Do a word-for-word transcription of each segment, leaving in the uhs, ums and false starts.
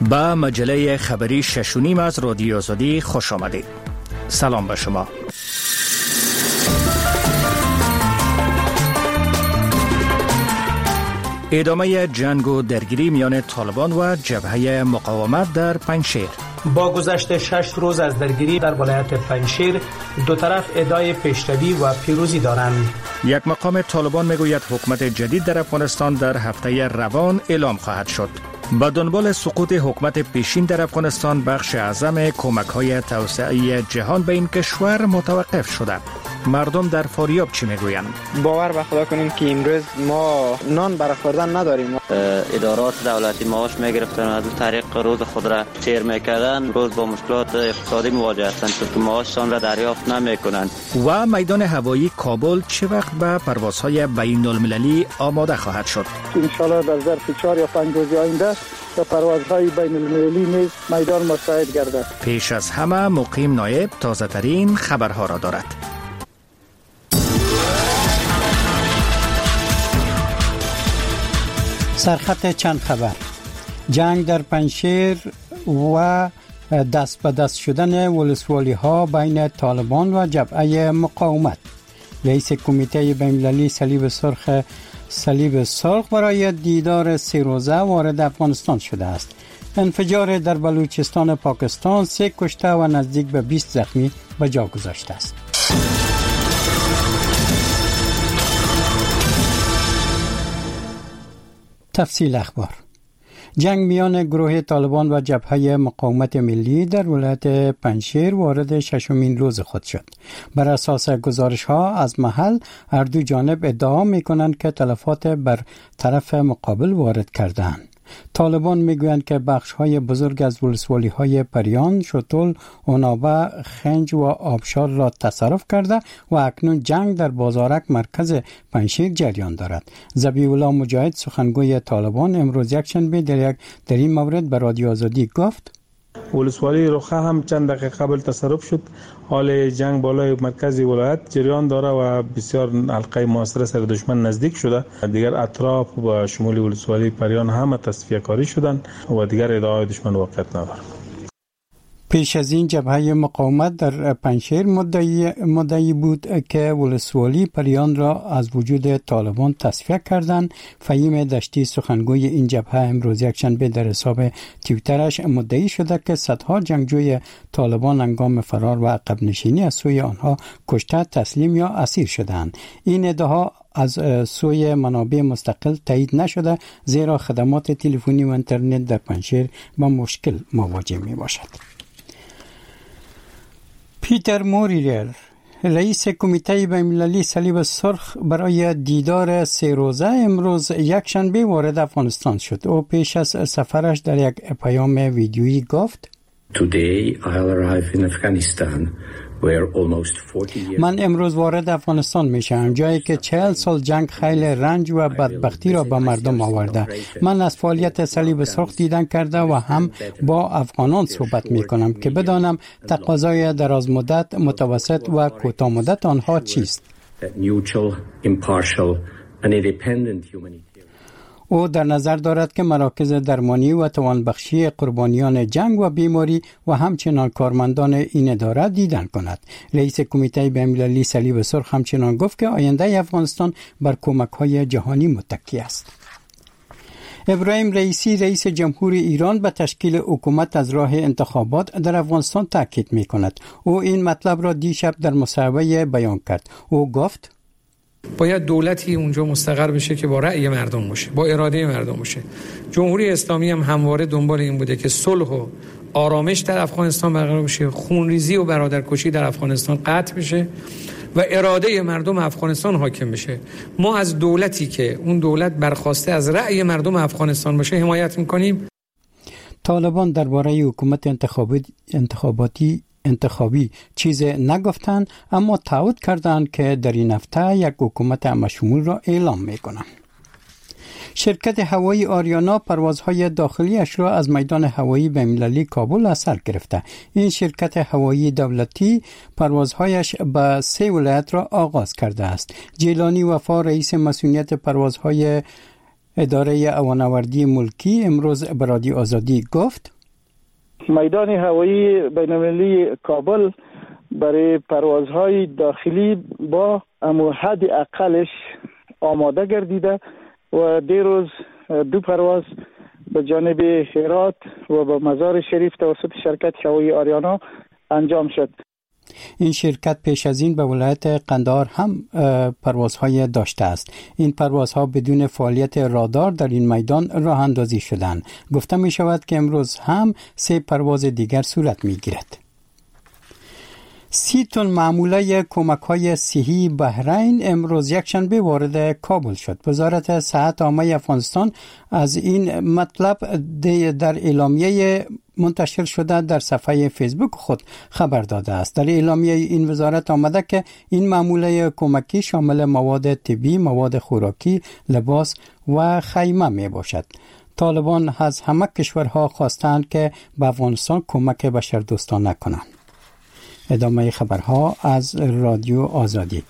با مجله خبری شش و نیم از رادیو آزادی خوش آمدید. سلام به شما. ادامه جنگ و درگیری میان طالبان و جبهه مقاومت در پنجشیر. با گذشت شش روز از درگیری در ولایت پنجشیر، دو طرف ادعای پیشروی و پیروزی دارند. یک مقام طالبان میگوید حکومت جدید در افغانستان در هفته روان اعلام خواهد شد. با دنبال سقوط حکومت پیشین در افغانستان، بخش اعظم کمک‌های توسعه جهان به این کشور متوقف شده. مردم در فاریاب چی میگویند؟ باور به خدا کنیم که امروز ما نان برای خوردن نداریم. ادارات دولتی معاش میگرفتن و از طریق روز خود را سیر میکردن، روز با مشکلات اقتصادی مواجه هستند چون معاششان را دریافت نمیکنند. و میدان هوایی کابل چه وقت به پروازهای بین المللی آماده خواهد شد؟ ان شاء الله در ظرف چهار یا پنج روز آینده به پروازهای بین المللی نیز میدان مساعد گردد. پیش از همه مقیم نایب تازه ترین خبرها را دارد. سرخط چند خبر. جنگ در پنجشیر و دست به دست شدن ولسوالی ها بین طالبان و جبهه مقاومت. رئیس کمیته بین‌المللی صلیب سرخ صلیب سرخ برای دیدار سه روزه وارد افغانستان شده است. انفجار در بلوچستان پاکستان سه کشته و نزدیک به بیست زخمی به جا گذاشته است. تفصیل اخبار. جنگ میان گروه طالبان و جبهه مقاومت ملی در ولایت پنجشیر وارد ششمین روز خود شد. بر اساس گزارش ها از محل، هر دو جانب ادعا می کنند که تلفات بر طرف مقابل وارد کردند. طالبان میگویند که بخش های بزرگ از ولسوالی های پریان، شتول، اونابه، خنج و آبشار را تصرف کرده و اکنون جنگ در بازارک مرکز پنجشیر جریان دارد. ذبیح الله مجاهد سخنگوی طالبان امروز یکشنبه در یک در این مورد به رادیو آزادی گفت: ولسوالی رخه هم چند دقیقه قبل تصرف شد. حال جنگ بالای مرکز ولایت جریان داره و بسیار حلقه محاصره سر دشمن نزدیک شده. دیگر اطراف و شمول ولسوالی پریان همه تصفیه کاری شدن و دیگر ادعای دشمن واقعیت نداره. پیش از این جبهه مقاومت در پنجشیر مدعی, مدعی بود که ولسوالی پریان را از وجود طالبان تصفیه کردند. فهیم دشتی سخنگوی این جبهه امروز یکشنبه در حساب توییترش مدعی شده که صدها جنگجوی طالبان هنگام فرار و عقب نشینی از سوی آنها کشته، تسلیم یا اسیر شدند. این ادعا از سوی منابع مستقل تایید نشده، زیرا خدمات تلفنی و اینترنت در پنجشیر با مشکل مواجه می باشد. پیتر موریلر، رئیس کمیته بین‌المللی صلیب سرخ برای دیدار سه روزه امروز یکشنبه وارد افغانستان شد. او پیش از سفرش در یک پیام ویدیویی گفت: Today I'll arrive in Afghanistan. من امروز وارد افغانستان میشم، جایی که چهل سال جنگ خیلی رنج و بدبختی را به مردم آورده. من از فعالیت صلیب سرخ دیدن کرده و هم با افغانان صحبت میکنم که بدانم تقاضای دراز مدت، متوسط و کوتاه مدت آنها چیست. او در نظر دارد که مراکز درمانی و توانبخشی قربانیان جنگ و بیماری و همچنان کارمندان این اداره دیدن کند. رئیس کمیته بین‌المللی صلیب سرخ همچنان گفت که آینده افغانستان بر کمک‌های جهانی متکی است. ابراهیم رئیسی، رئیس جمهوری ایران، به تشکیل حکومت از راه انتخابات در افغانستان تاکید می‌کند. او این مطلب را دیشب در مصاحبه بیان کرد. او گفت: باید دولتی اونجا مستقر بشه که با رأی مردم باشه، با اراده مردم باشه. جمهوری اسلامی هم همواره دنبال این بوده که صلح و آرامش در افغانستان برقرار بشه، خونریزی و برادرکشی در افغانستان قطع بشه و اراده مردم افغانستان حاکم بشه. ما از دولتی که اون دولت برخواسته از رأی مردم افغانستان باشه حمایت میکنیم. طالبان درباره حکومت انتخاباتی انتخاباتی انتخابی چیز نگفتند، اما تعهد کردند که در این هفته یک حکومت همشمول را اعلام میکنند. شرکت هوایی آریانا پروازهای داخلیش را از میدان هوایی بین‌المللی کابل از سر گرفته. این شرکت هوایی دولتی پروازهایش به سه ولایت را آغاز کرده است. جیلانی وفا، رئیس مسئولیت پروازهای اداره هوانوردی ملکی، امروز به رادیو آزادی گفت: میدان هوایی بین‌المللی کابل برای پروازهای داخلی با امو حد اقلش آماده گردیده و دیروز دو پرواز به جانب هرات و به مزار شریف توسط شرکت هوایی آریانا انجام شد. این شرکت پیش از این به ولایت قندهار هم پروازهای داشته است. این پروازها بدون فعالیت رادار در این میدان راه اندازی شدند. گفته می شود که امروز هم سه پرواز دیگر صورت می گیرد. سی تن معموله کمک‌های صحی بحرین امروز یکشنبه وارد کابل شد. وزارت صحت عامه افغانستان از این مطلب در اعلامیه منتشر شده در صفحه فیسبوک خود خبر داده است. در اعلامیه این وزارت آمده که این معموله کمکی شامل مواد طبی، مواد خوراکی، لباس و خیمه می باشد. طالبان از همه کشورها خواستند که به افغانستان کمک بشردوستانه کنند. ادامه خبرها از رادیو آزادی.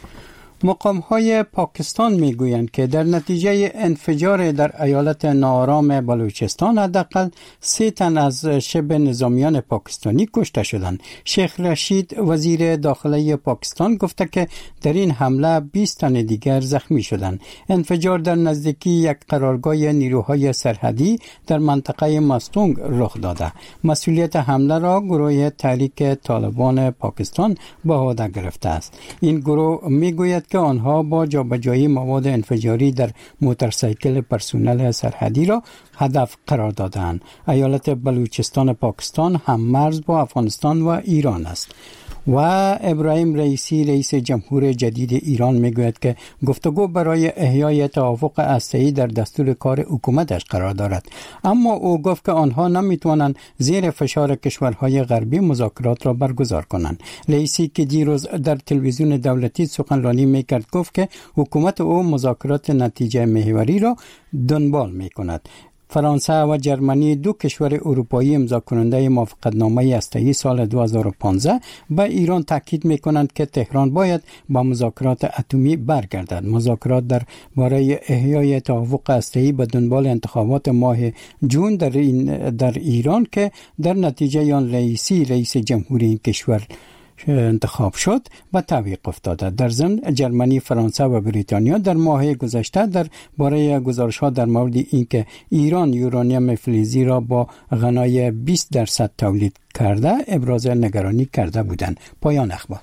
مقام‌های پاکستان می‌گویند که در نتیجه انفجار در ایالت ناآرام بلوچستان حداقل سه تن از شبه نظامیان پاکستانی کشته شدند. شیخ رشید وزیر داخلی پاکستان گفته که در این حمله بیست تن دیگر زخمی شدند. انفجار در نزدیکی یک قرارگاه نیروهای سرحدی در منطقه مستونگ رخ داده. مسئولیت حمله را گروه تحریک طالبان پاکستان به عهده گرفته است. این گروه می‌گوید که آنها با جابجایی مواد انفجاری در موتورسیکل پرسنل سرحدی را هدف قرار دادند. ایالت بلوچستان پاکستان هم مرز با افغانستان و ایران است. و ابراهیم رئیسی رئیس جمهور جدید ایران میگوید که گفتگو برای احیای توافق هسته‌ای در دستور کار حکومتش قرار دارد، اما او گفت که آنها نمیتوانند زیر فشار کشورهای غربی مذاکرات را برگزار کنند. رئیسی که دیروز در تلویزیون دولتی سخنرانی میکرد گفت که حکومت او مذاکرات نتیجه محوری را دنبال میکند. فرانسه و جرمنی دو کشور اروپایی امضا کننده موافقتنامه هسته‌ای سال دو هزار و پانزده به ایران تاکید می‌کنند که تهران باید با مذاکرات اتمی برگردد. مذاکرات در باره احیای توافق هسته‌ای به دنبال انتخابات ماه جون در این در ایران که در نتیجه آن رئیسی رئیس جمهوری این کشور انتخاب شد و تعویق افتاده. در ضمن جرمنی، فرانسه و بریتانیا در ماه گذشته در باره گزارش‌ها در مورد اینکه ایران یورانیم فلزی را با غنای بیست درصد تولید کرده ابراز نگرانی کرده بودند. پایان اخبار.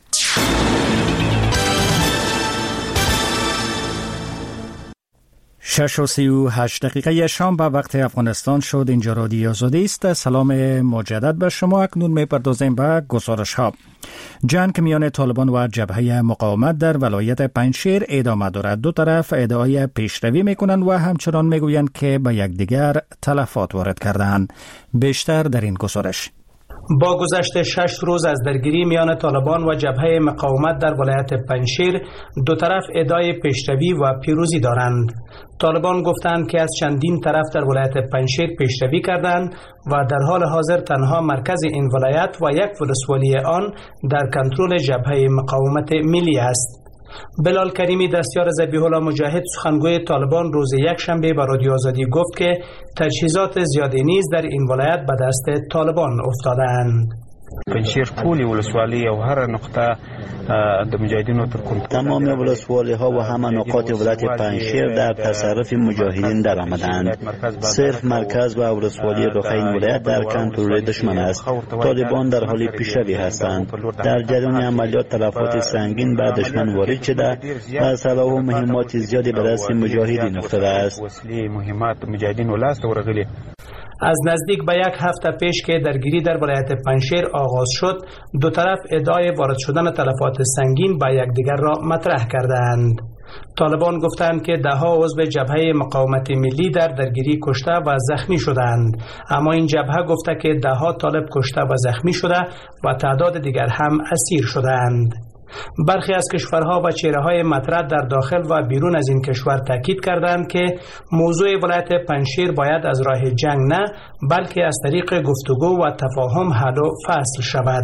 شش و سی و هشت دقیقه شام به وقت افغانستان شد. اینجا رادیو آزادی است. سلام مجدد به شما. اکنون می‌پردازیم به گزارش ها. جنگ میان طالبان و جبهه مقاومت در ولایت پنجشیر ادامه دارد. دو طرف ادعای پیشروی میکنند و همچنان میگویند که به یکدیگر تلفات وارد کردند. بیشتر در این گزارش. با گذشت شش روز از درگیری میان طالبان و جبهه مقاومت در ولایت پنجشیر، دو طرف ادعای پیشروی و پیروزی دارند. طالبان گفتند که از چندین طرف در ولایت پنجشیر پیشروی کردند و در حال حاضر تنها مرکز این ولایت و یک ولسوالی آن در کنترل جبهه مقاومت ملی است. بلال کریمی دستیار ذبیح الله مجاهد سخنگوی طالبان روز یکشنبه به رادیو آزادی گفت که تجهیزات زیادی نیز در این ولایت به دست طالبان افتاده‌اند. پنجشیر ټولې ولسوالۍ او هر نقطه د مجاهدینو تر کنترل تمام ولسوالی ها و همه نقاط ولایت پنجشیر در تصرف مجاهدین در آمدند. صرف مرکز و ولسوالی رخین ولایت در کنترل دشمن است. طالبان در حال پیشروی هستند. در جریان عملیات تلفات سنگین به دشمن وارد شده و سلاح و مهمات زیادی به دست مجاهدین افتاده است. مهمات مجاهدین ولاست ورغلی. از نزدیک به یک هفته پیش که درگیری در ولایت پنجشیر آغاز شد، دو طرف ادعای وارد شدن تلفات سنگین به یکدیگر را مطرح کردند. طالبان گفتند که ده ها عضو جبهه مقاومت ملی در درگیری کشته و زخمی شدند، اما این جبهه گفته که ده ها طالب کشته و زخمی شده و تعداد دیگر هم اسیر شدند. برخی از کشورها و چهره‌های مطرح در داخل و بیرون از این کشور تاکید کردند که موضوع ولایت پنجشیر باید از راه جنگ نه، بلکه از طریق گفتگو و تفاهم حل و فصل شود.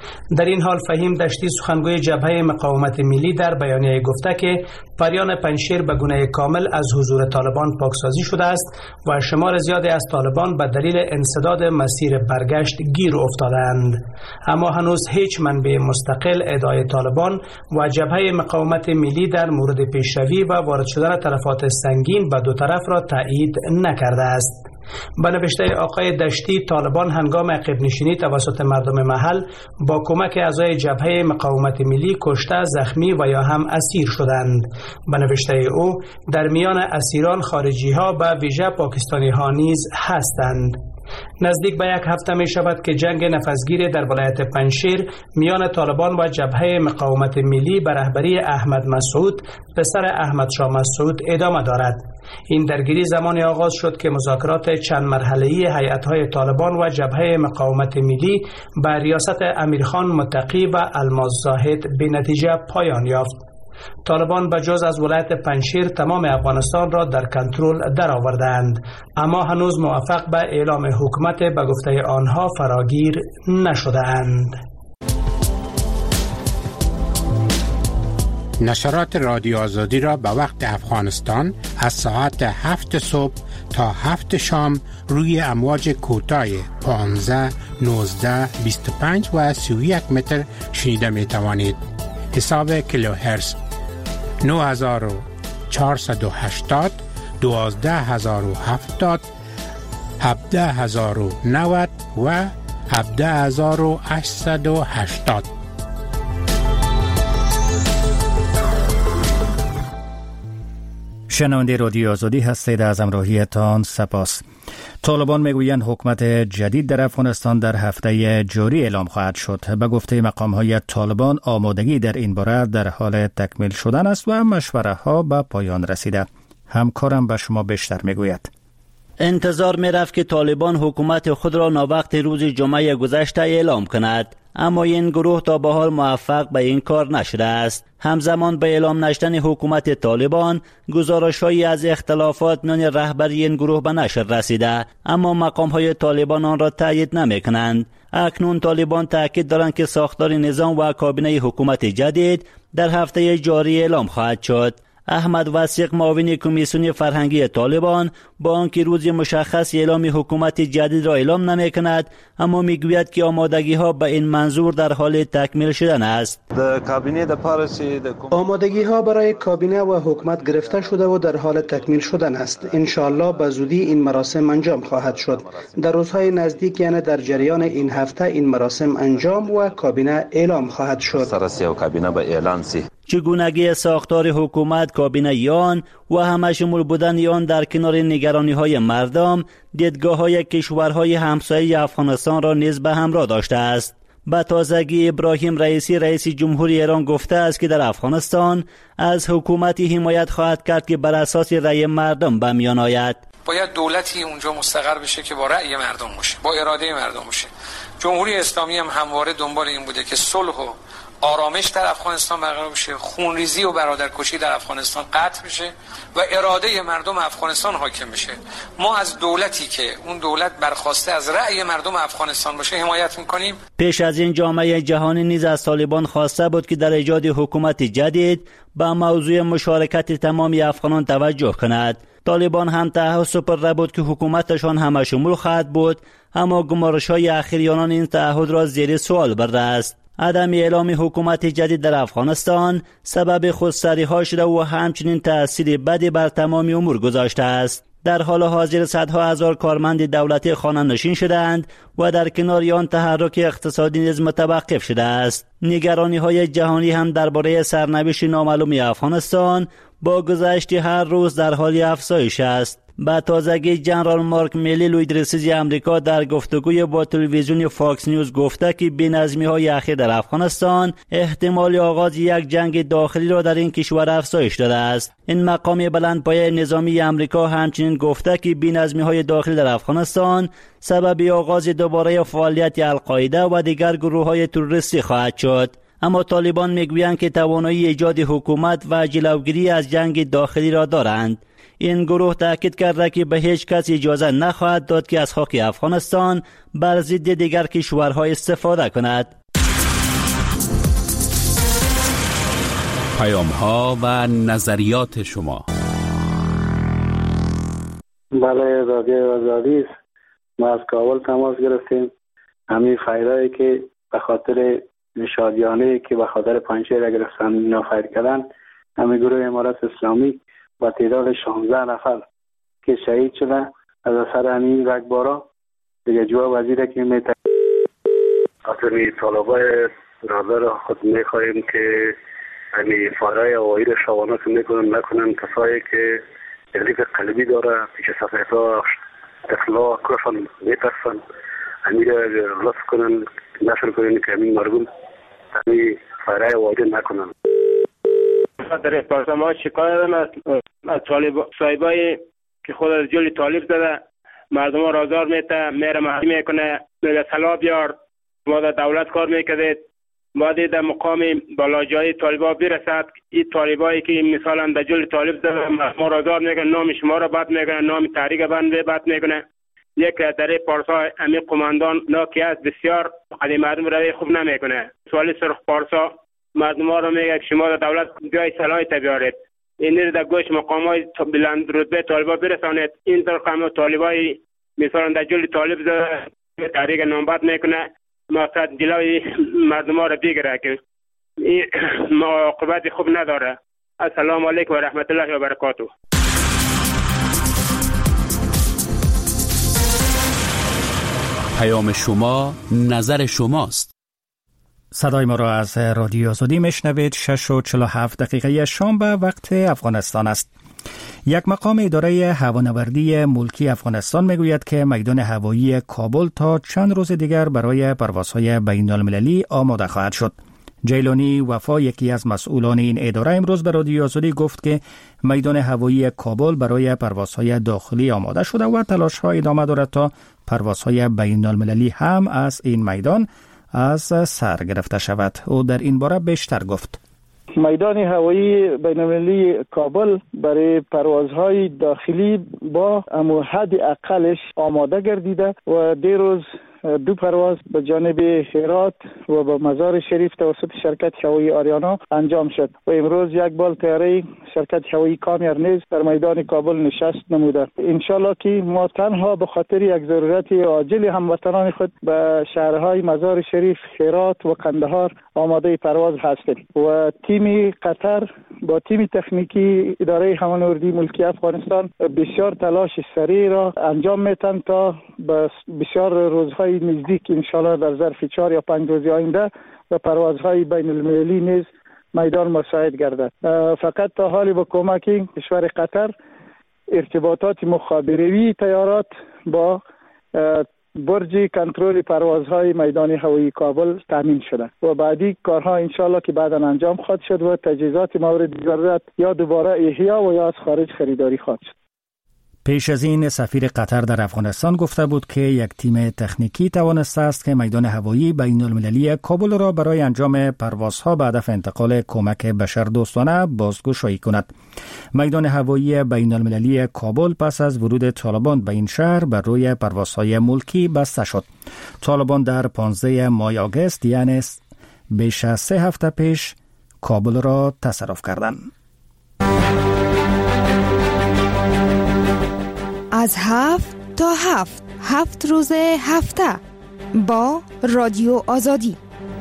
در این حال فهیم دشتی سخنگوی جبهه مقاومت ملی در بیانیه گفته که پریان پنجشیر به گونه کامل از حضور طالبان پاکسازی شده است و شمار زیادی از طالبان به دلیل انسداد مسیر برگشت گیر افتادند. اما هنوز هیچ منبع مستقل ادعای طالبان و جبهه مقاومت ملی در مورد پیشروی و وارد شدن تلفات سنگین به دو طرف را تایید نکرده است. به نوشته آقای دشتی، طالبان هنگام عقب نشینی توسط مردم محل با کمک اعضای جبهه مقاومت ملی کشته، زخمی و یا هم اسیر شدند. به نوشته او، در میان اسیران خارجی ها به ویژه پاکستانی ها نیز هستند. نزدیک به یک هفته می شود که جنگ نفسگیر در ولایت پنجشیر میان طالبان و جبهه مقاومت ملی به رهبری احمد مسعود پسر احمد شاه مسعود ادامه دارد. این درگیری زمانی آغاز شد که مذاکرات چند مرحله‌ای هیئت‌های طالبان و جبهه مقاومت ملی به ریاست امیرخان متقی و الماس زاهد به نتیجه پایان یافت. طالبان بجز از ولایت پنجشیر تمام افغانستان را در کنترل درآوردند، اما هنوز موفق به اعلام حکومت به گفته آنها فراگیر نشده‌اند. نشرات رادیو آزادی را به وقت افغانستان از ساعت هفت صبح تا هفت شام روی امواج کوتاه پانزده، نوزده، بیست و پنج و سی و یک متر شنیده می توانید. حساب کیلوهرتز نه هزار و چهارصد و هشتاد، دوازده هزار و هفتاد، هفده هزار و نود و هفده هزار و هشتصد و هشتاد. شنونده رادیو آزادی هستید. از همراهیتان سپاس. طالبان میگویند حکومت جدید در افغانستان در هفته جاری اعلام خواهد شد. به گفته مقام‌های طالبان آمادگی در این باره در حال تکمیل شدن است و مشوره ها به پایان رسیده. همکارم به شما بیشتر میگوید. انتظار میرفت که طالبان حکومت خود را ناوقت روز جمعه گذشته اعلام کند، اما این گروه تا به حال موفق به این کار نشده است. همزمان به اعلام نشدن حکومت طالبان، گزارش‌هایی از اختلافات میان رهبری این گروه به نشر رسیده، اما مقام‌های طالبان آن را تایید نمی‌کنند. اکنون طالبان تاکید دارند که ساختار نظام و کابینه حکومت جدید در هفته جاری اعلام خواهد شد. احمد وثیق، معاون کمیسیون فرهنگی طالبان، با آنکه روز مشخص اعلام حکومت جدید را اعلام نمی‌کند، اما میگوید که آمادگی‌ها به این منظور در حال تکمیل شدن است. آمادگی‌ها برای کابینه و حکومت گرفته شده و در حال تکمیل شدن است. ان شاءالله به زودی این مراسم انجام خواهد شد. در روزهای نزدیک، یعنی در جریان این هفته، این مراسم انجام و کابینه اعلام خواهد شد. چگونگی ساختار حکومت، کابینه یان و همه شمول بودن آن در کنار نگرانی‌های مردم، دیدگاه‌های کشورهای همسایه افغانستان را نیز به همراه داشته است. به تازگی ابراهیم رئیسی، رئیس جمهوری ایران، گفته است که در افغانستان از حکومتی حمایت خواهد کرد که بر اساس رأی مردم به میان آید. باید دولتی اونجا مستقر بشه که با رأی مردم باشه، با اراده مردم باشه. جمهوری اسلامی هم همواره دنبال این بوده که صلح و آرامش در افغانستان برقرار بشه، خونریزی و برادرکشی در افغانستان قطع بشه و اراده مردم افغانستان حاکم بشه. ما از دولتی که اون دولت برخواسته از رأی مردم افغانستان باشه حمایت میکنیم. پیش از این جامعه جهانی نیز از طالبان خواسته بود که در ایجاد حکومت جدید به موضوع مشارکت تمام افغانان توجه کند. طالبان هم تعهد سپرده بود که حکومتشان همه شمول خواهد بود، اما گزارش‌های اخیر آنان این تعهد را زیر سوال برده است. عدم اعلام حکومت جدید در افغانستان سبب خودسری‌ها شده و همچنین تأثیر بدی بر تمام امور گذاشته است. در حال حاضر صدها هزار کارمند دولتی خانه نشین شدند و در کنار آن تحرک اقتصادی نیز متوقف شده است. نگرانی‌های جهانی هم درباره سرنوشت نامعلوم افغانستان با گذشت هر روز در حال افزایش است. با تازگی جنرال مارک میلی، لوید رئیس آمریکا، در گفتگوی با تلویزیون فاکس نیوز گفته که بی‌نظمی‌های اخیر در افغانستان احتمال آغاز یک جنگ داخلی را در این کشور افزایش داده است. این مقام بلندپایه نظامی آمریکا همچنین گفته که بی‌نظمی‌های داخلی در افغانستان سبب آغاز دوباره فعالیت القاعده و دیگر گروه‌های تروریستی خواهد شد. اما طالبان میگویند که توانایی ایجاد حکومت و جلوگیری از جنگ داخلی را دارند. این گروه تاکید کرده که به هیچ کس اجازه نخواهد داد که از حق افغانستان بر ضد دیگر کشورها استفاده کند. پیام‌ها و نظریات شما. بله، رادیو آزادی است. ما از کابل تماس گرفتیم. همین فایرایی که به خاطر شادیانه که به خاطر پنجشیر گرفتن اینا فایر کردن، همین گروه امارت اسلامی با تعداد شانزده نفر که شهید شده از اثر همین رگبارا. دیگه جواب وزیر که میتونه اصلی طالبای رادار خود میخواییم که همین فارای هوایی را شوانه که میکنن نکنن، کسایی که تکلیف قلبی داره پیش صفحه ها اطلاع کشن میترسن همین را رفت کنن، نشر کنن که همین مردم همین فارای هوایی نکنن. در پارسا ما شکایت دارم از طالب صاحبای که خود از جلی طالب زده مردم ها رازار میته، میره محلی میکنه، میگه سلا بیار، ما در دولت کار میکردید، ما در مقام بالاجای طالبا برسد، این طالبایی که مثلا در جلی طالب زده ما رازار میکنه، نام شما را بد میکنه، نام تحریک بنده بد میکنه. یک در پارسا امی قماندان ناکی است، بسیار قدیم مردم روی خوب نمیکنه. سوالی سرخ پارسا مردم ها را میگه که شما در دولت بیای صلاحی بیارید، این در گوش مقام های بلند رتبه طالبا برسانید. این طرف هم طالبای مثلا در جلی طالب زده تحریک نامبد میکنه، مقصد جلوی مردم ها را بگیره که این عاقبت خوب نداره. السلام علیکم و رحمت الله و برکاته. پیام شما نظر شماست. صدای ما را از رادیو آزادی میشنوید. شش و چهل و هفت دقیقه شام به وقت افغانستان است. یک مقام اداره هوانوردی ملکی افغانستان میگوید که میدان هوایی کابل تا چند روز دیگر برای پروازهای بین المللی آماده خواهد شد. جیلانی وفا، یکی از مسئولان این اداره، امروز به رادیو آزادی گفت که میدان هوایی کابل برای پروازهای داخلی آماده شده و تلاش‌ها ادامه دارد تا پروازهای بین المللی هم از این میدان از سر گرفته شود. او در این باره بیشتر گفت. میدان هوایی بین‌المللی کابل برای پروازهای داخلی با اما حد اقلش آماده گردیده و دیروز دو پرواز به جانب هرات و به مزار شریف توسط شرکت هوایی آریانا انجام شد و امروز یک بال طیاره شرکت هوایی کامیر نیز در میدان کابل نشست نموده. انشالله که ما تنها به خاطر یک ضرورت عاجل هموطنان خود به شهرهای مزار شریف، هرات و قندهار آماده پرواز هستیم و تیم قطر با تیم تکنیکی اداره هوانوردی ملکی افغانستان بسیار تلاش سریع را انجام میتن تا بسیار روزهای نزدیک انشالله در ظرف چهار یا پنج روز آینده و پروازهای بین المللی نیز میدان مساعد گردد. فقط تا حالی با کمک کشور قطر ارتباطات مخابراتی تیارات با برج کنترل پروازهای میدان هوایی کابل تامین شده و بعدی کارها انشالله که بعدا انجام خواهد شد و تجهیزات مورد ضرورت یا دوباره احیا و یا از خارج خریداری خواهد شد. پیش از این سفیر قطر در افغانستان گفته بود که یک تیم تکنیکی توانسته است که میدان هوایی بین المللی کابل را برای انجام پروازها به هدف انتقال کمک بشردوستانه بازگشایی کند. میدان هوایی بین المللی کابل پس از ورود طالبان به این شهر بر روی پروازهای ملکی بسته شد. طالبان در پانزده ماه آگوست یعنی بیش از سه هفته پیش کابل را تصرف کردند. از هفت تا هفت هفت روز هفته با رادیو آزادی.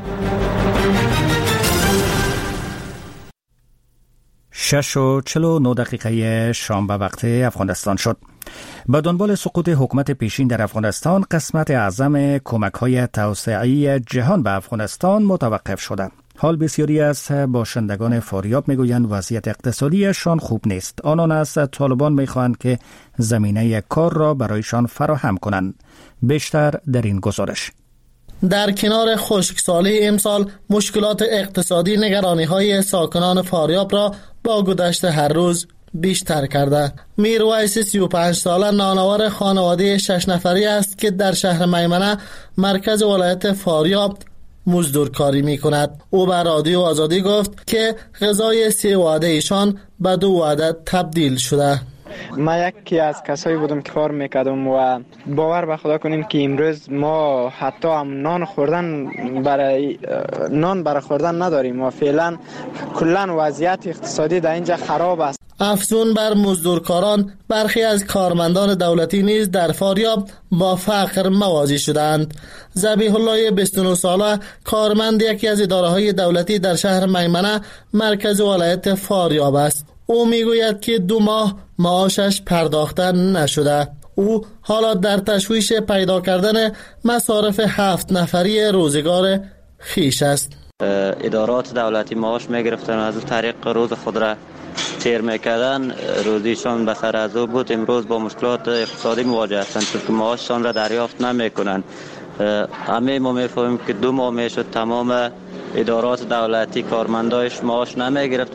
شش و چل و نه دقیقه شام به وقت افغانستان شد. به دنبال سقوط حکومت پیشین در افغانستان، قسمت اعظم کمک‌های توسعه‌ای جهان به افغانستان متوقف شده. حال بسیاری از باشندگان فاریاب میگویند وضعیت اقتصادیشان خوب نیست. آنان از طالبان میخواهند که زمینه کار را برایشان فراهم کنند. بیشتر در این گزارش. در کنار خشکسالی امسال، مشکلات اقتصادی نگرانی‌های ساکنان فاریاب را با گذشت هر روز بیشتر کرده. میرویس سی و پنج ساله نانوار خانواده شش نفری است که در شهر میمنه مرکز ولایت فاریاب مزدورکاری می کند. او به رادیو آزادی گفت که غذای سه وعده ایشان به دو وعده تبدیل شده. من یکی از کسایی بودم که کار میکردم و باور به خدا کنین که امروز ما حتی هم نان خوردن برای نان برای خوردن نداریم و فعلا کلا وضعیت اقتصادی در اینجا خراب است. افزون بر مزدورکاران، برخی از کارمندان دولتی نیز در فاریاب با فقر مواجه شدند. ذبیح الله بیست و نه ساله کارمند یکی از اداره‌های دولتی در شهر میمنه مرکز ولایت فاریاب است. او میگوید که دو ماه معاشش پرداخته نشده. او حالا در تشویش پیدا کردن مصارف هفت نفری روزگار خیش است. ادارات دولتی معاش میگرفتن و از طریق روز خود را تیر میکردن، روزیشان به سر از او بود. امروز با مشکلات اقتصادی مواجه هستند چون معاششان را دریافت نمیکنند. همه ما میفهمیم که دو ماه میشد تمام ادارات دولتی کارمندایش معاش نمیگرفت.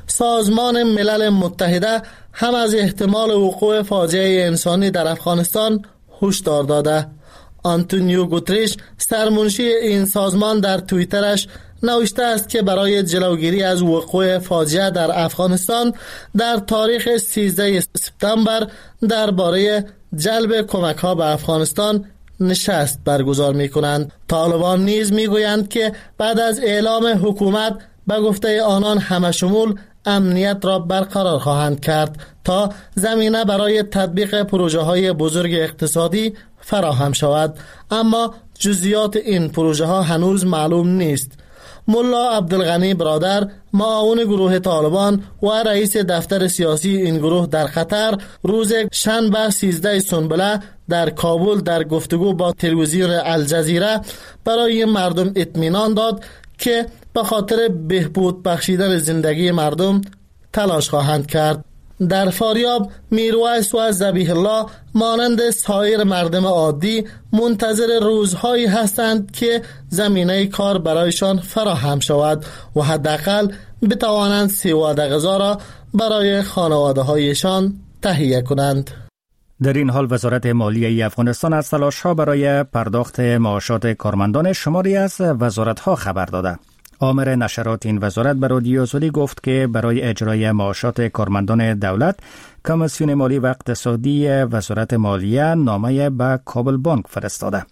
سازمان ملل متحده هم از احتمال وقوع فاجعه انسانی در افغانستان هشدار داده. آنتونیو گوتریش سرمنشی این سازمان در توییترش نوشته است که برای جلوگیری از وقوع فاجعه در افغانستان در تاریخ سیزده سپتامبر درباره جلب کمک ها به افغانستان نشست برگزار می کنند. طالبان نیز می گویند که بعد از اعلام حکومت به گفته آنان همه شمول امنیت را برقرار خواهند کرد تا زمینه برای تطبیق پروژه های بزرگ اقتصادی فراهم شود، اما جزئیات این پروژه ها هنوز معلوم نیست. ملا عبدالغنی برادر، معاون گروه طالبان و رئیس دفتر سیاسی این گروه در قطر، روز شنبه سیزده سنبله در کابل در گفتگو با تلویزیون الجزیره برای مردم اطمینان داد که به خاطر بهبود بخشیدن زندگی مردم تلاش خواهند کرد. در فاریاب میرویس و ذبیح الله مانند سایر مردم عادی منتظر روزهایی هستند که زمینه کار برایشان فراهم شود و حداقل بتوانند سواد غذا را برای خانواده هایشان تهیه کنند. در این حال وزارت مالیه افغانستان از تلاش‌ها برای پرداخت معاشات کارمندان شماری از وزارت‌ها خبر داده. آمر نشرات این وزارت به رادیو آزادی گفت که برای اجرای معاشات کارمندان دولت، کمیسیون مالی و اقتصادی وزارت مالیه نامه به کابل بانک فرستاده.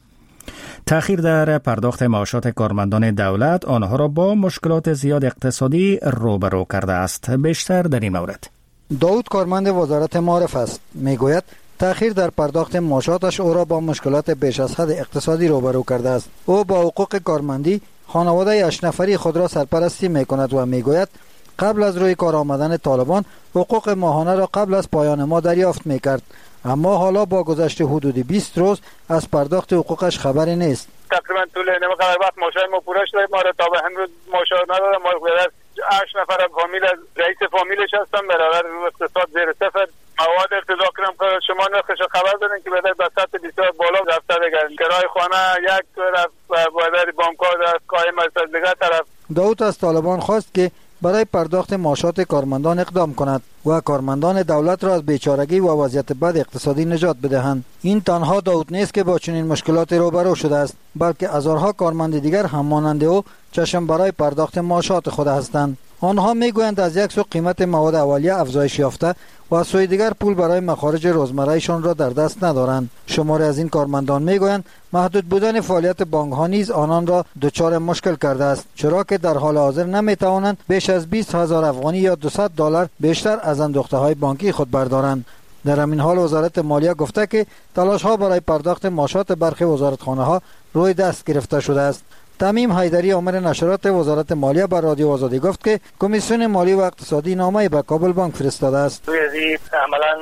تأخیر در پرداخت معاشات کارمندان دولت آنها را با مشکلات زیاد اقتصادی روبرو کرده است. بیشتر در این مورد داود کارمند وزارت معارف است. میگوید تأخیر در پرداخت معاشاتش او را با مشکلات بیش از حد اقتصادی روبرو کرده است. او با حقوق کارمندی خانواده هشت نفری خود را سرپرستی می کند و می گوید قبل از روی کار آمدن طالبان حقوق ماهانه را قبل از پایان ماه دریافت می کرد، اما حالا با گذشت حدود بیست روز از پرداخت حقوقش خبری نیست. تقریبا طول نمی‌قدر وقت معاشات ما پوره شده، ما را تا به امروز معاشات ندادن. ما هشت نفر فامیل از رئیس فامیلش هستم، برابر رو اقتصاد زیر صفر. مواد ارتضا کنم که شما نرخش خبر دادین که بده به سطح بسیار بالا رفته دیگر. کرای خانه یک طرف و بازار بانک‌ها در قایم است از دیگر طرف. داود از طالبان خواست که برای پرداخت معاشات کارمندان اقدام کند و کارمندان دولت را از بیچارگی و وضعیت بد اقتصادی نجات بدهند. این تنها داود نیست که با چنین مشکلاتی روبرو شده است، بلکه هزارها کارمند دیگر هم مانند او چشم برای پرداخت معاشات خود هستند. آنها میگویند از یک سو قیمت مواد اولیه افزایش یافته و از سوی دیگر پول برای مخارج روزمرهشان را در دست ندارند. شماری از این کارمندان میگویند محدود بودن فعالیت بانک ها نیز آنان را دچار مشکل کرده است، چرا که در حال حاضر نمیتوانند بیش از بیست هزار افغانی یا دویست دلار بیشتر از اندوخته های بانکی خود بردارند. در همین حال وزارت مالیه گفته که تلاش ها برای پرداخت معاشات برخی وزارتخانه ها روی دست گرفته شده است. تمیم حیدری آمر نشرات وزارت مالیه بر رادیو آزادی گفت که کمیسیون مالی و اقتصادی نامه به کابل بانک فرستاده است. روی ازی عملا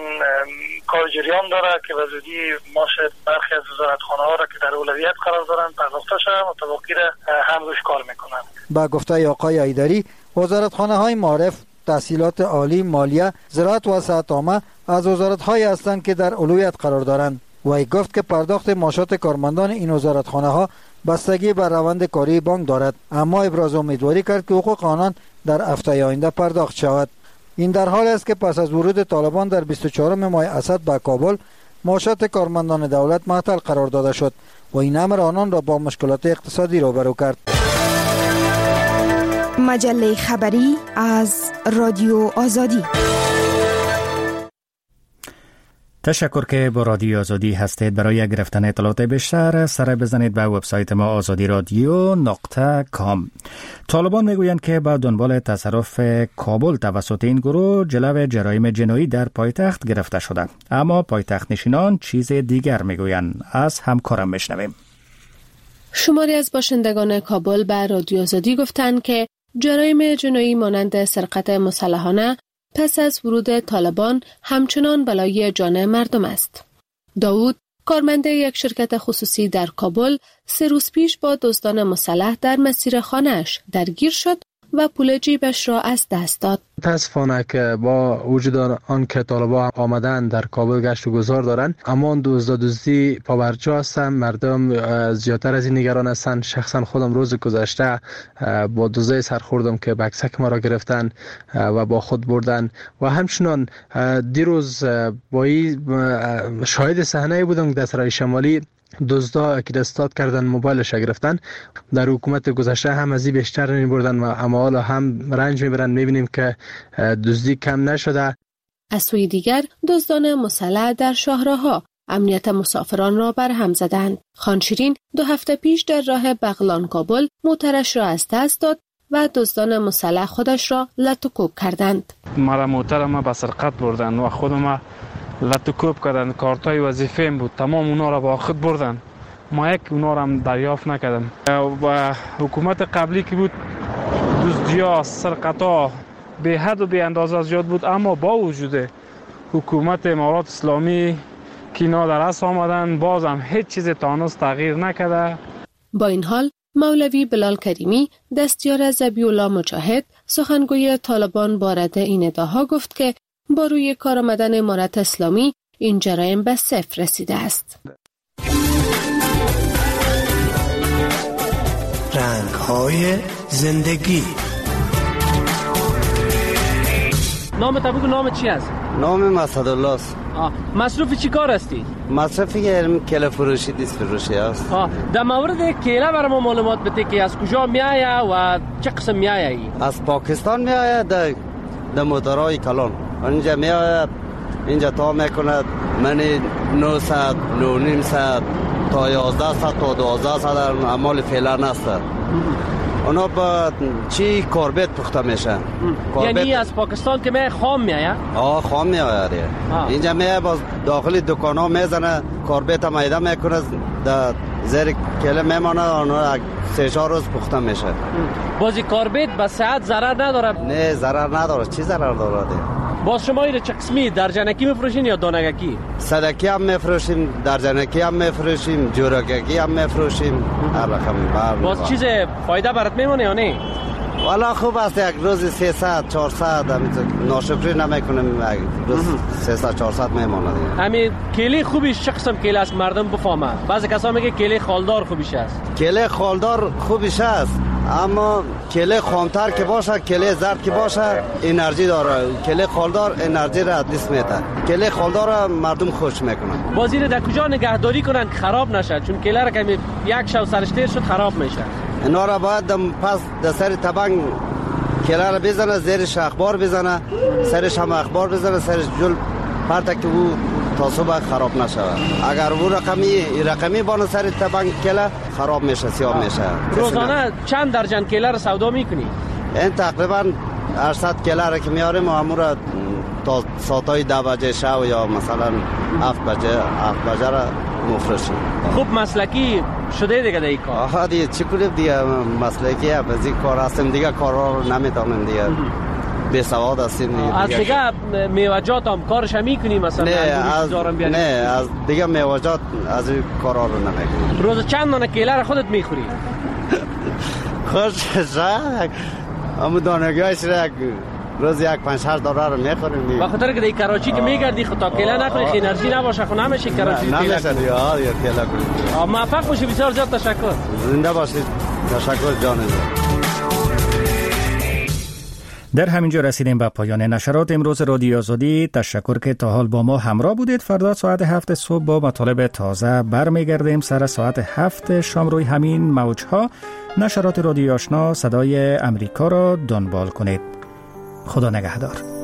کار جریان داره که به زودی معاش برخی از وزارتخانه ها را که در اولویت قرار دارند پرداخته شده و تا باقی هم روش کار میکنند. با گفته آقای حیدری وزارتخانه های معارف، تحصیلات عالی، مالیه، زراعت و صحت عامه از وزارت‌هایی هستند که در اولویت قرار دارند. و ای گفت که پرداخت معاشات کارمندان این وزارتخانه ها بستگی بر روند کاری بانک دارد، اما ابراز امیدواری کرد که حقوق آنان در هفته آینده پرداخت شود. این در حال است که پس از ورود طالبان در بیست و چهارم ماه اسد به کابل معاشات کارمندان دولت معطل قرار داده شد و این امر آنان را با مشکلات اقتصادی روبرو کرد. مجله خبری از رادیو آزادی. تشکر که با رادیو آزادی هستید. برای گرفتن اطلاعات بیشتر سر بزنید به وبسایت ما آزادی رادیو نقطه کام. طالبان میگویند که با دنبال تصرف کابل توسط این گروه جلو جرایم جنایی در پایتخت گرفته شده، اما پایتخت نشینان چیز دیگر میگویند. از همکارم میشنویم. شماری از باشندگان کابل به رادیو آزادی گفتند که جرایم جنایی مانند سرقت مسلحانه پس از ورود طالبان همچنان بلای جان مردم است. داوود، کارمند یک شرکت خصوصی در کابل، سه روز پیش با دزدان مسلح در مسیر خانه‌اش درگیر شد و پول جیبش را از دست داد. متاسفانه که با وجود آن که طالبان آمدن در کابل گشت و گذار دارند، اما دزد دزدی پاورجا هستند. مردم زیادتر از این نگران هستند. شخصا خودم روز گذشته با دزدی سرخوردم که بکسک ما را گرفتن و با خود بردن و همچنان دیروز با شاهد صحنه بودم در سرای شمالی دزدا که دستات کردن موبایلش گرفتن. در حکومت گذشته هم از این بیشتر می‌بردن و اما حالا هم رنج می‌برن. می‌بینیم که دزدی کم نشده. از سوی دیگر دزدان مسلح در شاهراه‌ها امنیت مسافران را برهم زدند. خان شیرین دو هفته پیش در راه بغلان کابل موترش را از دست داد و دزدان مسلح خودش را لطوکوب کردند. مرا موترم به سرقت بردن و خودم لطوکوب کردن. کارتای وظیفه‌ام بود، تمام اونا را با خود بردن. ما یک اونا را هم دریافت نکردم. و حکومت قبلی که بود دزدی‌ها، سرقت‌ها به حد و به اندازه زیاد بود، اما با وجود حکومت امارات اسلامی که اینا در اصل آمدن باز هم هیچ چیز تانست تغییر نکرده. با این حال مولوی بلال کریمی، دستیار ذبیح الله مجاهد، سخنگوی طالبان بارد این ادعاها گفت که با روی کار آمدن امارت اسلامی این جرایم به صفر رسیده است. رنگ‌های زندگی. نام تو بگو، نام چی است؟ نام مسعدالله است. مصروف چی کار هستی؟ مصرفی که کله فروشی دیست فروشی است. در مورد کله برای ما معلومات بده که از کجا میآید و چه قسم میآید؟ از پاکستان میآید در در موترهای کلان. اینجا میآید، اینجا تا میکند من نهصد، نهصد تا یازده صد تا دوازده صد در اعمال فعلا است. اونا با چی کاربت پخته میشه. یعنی از پاکستان که می خام میآید؟ آه خام میآید. اینجا می باز داخل دکان ها میزنه، کاربت میده میکنه، در زیر کله میمانه، اونا سه چهار روز پخته میشه. بازی کاربت به صحت ضرر نداره؟ نه ضرر نداره. چی ضرر داره؟ باز شما اینو چه قسمی درجنکی میفروشین یا دانگکی؟ صدکی هم میفروشیم، درجنکی هم میفروشیم، جورککی هم میفروشیم، هر رقم. باز چیز فایده برات میمونه یا نه؟ والا خوب است، یک روز سیصد چهارصد ناشکری نمیکنیم، یک روز سیصد چهارصد میمونه. همین کیله خوبیش چه قسم کیله است مردم بفهمه؟ بعضی کسا میگه کیله خالدار خوبیش است. کیله خالدار خوبیش است، اما کله خامتر که باشه، کله زرد که باشه انرژی داره. کله خالدار انرژی را ادلیس میده. کله خالدار مردم خوش میکنن. بازی رو در کجا نگهداری کنن که خراب نشه؟ چون کله را که یک شو سرش تیر شد خراب میشه. اینا را باید پس در سر تبنگ کله را بزنه، زیرش اخبار بزنه، سرش هم اخبار بزنه، سرش جل پرتا که او تا صبح خراب نشه. اگر او رقمی رقمی بانه سر تبنگ کله خراب میشه، سیاه میشه. روزانه چند درجن کله را سودا میکنی؟ این تقریبا هشتصد کله را که میاریم و همون را تا ساعتای ده بجه شب یا مثلا هفت بجه هفت بجه را مفروشیم. خوب مسلکی شده دیگه دیگه کار. آها دیگه چی کنیم دیگه، مسلکی از این کار هستیم دیگه، کارا رو نمیتونیم دیگه، بی سواد هستیم. از دیگه میوجات هم کارش هم میکنیم مثلا؟ نه از نه از دیگه میوجات از این کارا رو نمیکنیم. روز چند دانه کیله رو خودت میخوری؟ خوش شد اما دانگاهش را روز یک پنج هشت دلار رو میخوریم. به خاطر که در کراچی که میگردی خود کیله نخوری خیلی انرژی نباشه، خود نمیشه کراچی کیله. نمیشه دیگه ها یا کیله کنیم. موفق باشی، بسیار زیاد تشکر. زنده باشید. تشکر جان. در همینجا رسیدیم به پایان نشرات امروز رادیو آزادی. تشکر که تا حال با ما همراه بودید. فردا ساعت هفت صبح با مطالب تازه برمیگردیم. سر ساعت هفت شام روی همین موجها نشرات رادیو آشنا صدای امریکا را دنبال کنید. خدا نگهدار.